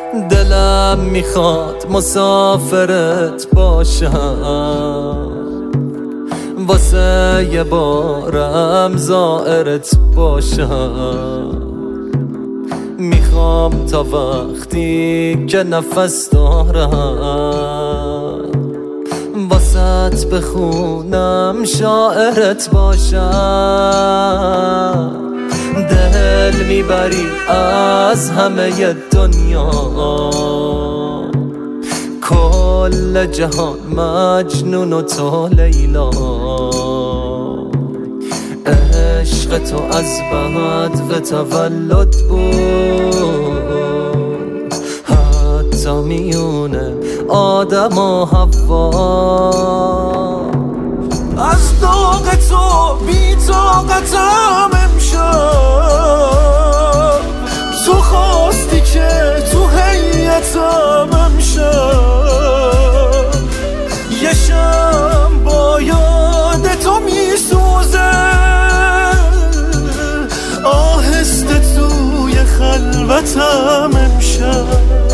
دلم میخواد مسافرت باشم، واسه یه بارم زائرت باشم. میخوام تا وقتی که نفس دارم واسط بخونم شاعرت باشم. دل میبری از همه دنیا، کل جهان مجنون و تو لیلا. عشق تو از بعد تولد بود، حتی میونه آدم و حوا. از داغ تو بی طاقتم امشب، تو خواستی که تو هیئتم امشب. یه شم با یاد تو میسوزه، آهسته توی خلوتم امشب.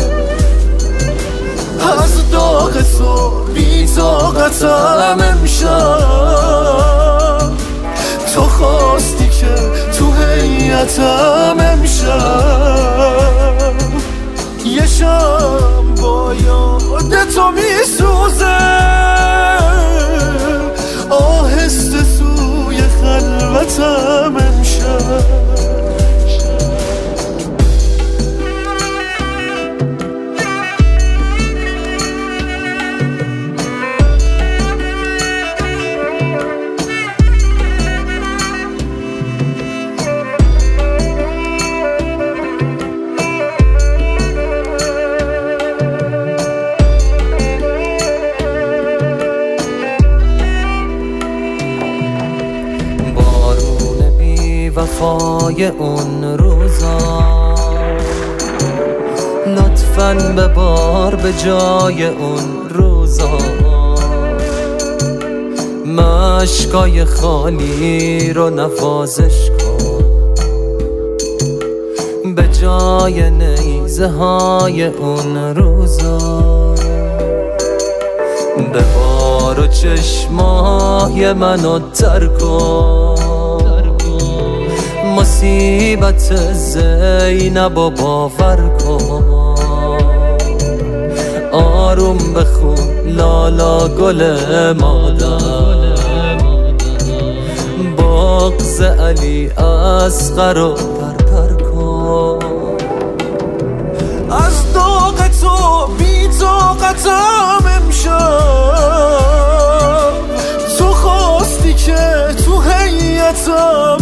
از داغ تو بی طاقتم امشب، تو خواستی که تو هیئتم امشب. یه شم با یاد تو میسوزه، آهسته توی خلوتم امشب. وفای اون روزا لطفاً ببار به جای اون روزا. مشکای خالی رو نوازش کن، به جای نیزه های اون روزا. ببار و چشمای منو تر کن، مصیبت زینب و باور کن. آروم بخون لالا گل مادر، بغض علی اصغر رو پرپر کن. از داغ تو بی طاقتم امشب، تو خواستی که تو هیئتم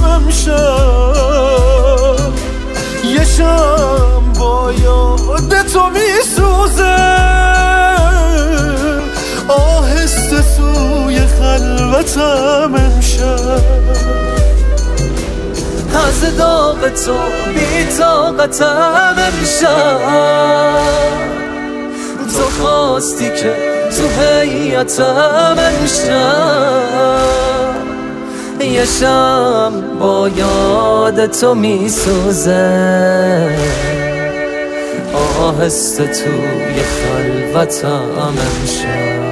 امشب. یه شم با یاد تو میسوزه، آهسته توی خلوتم امشب. از داغ تو بی طاقتم امشب، تو خواستی که تو هیئتم امشب. یه شم با یاد تو میسوزه، آهسته توی خلوتم امشب.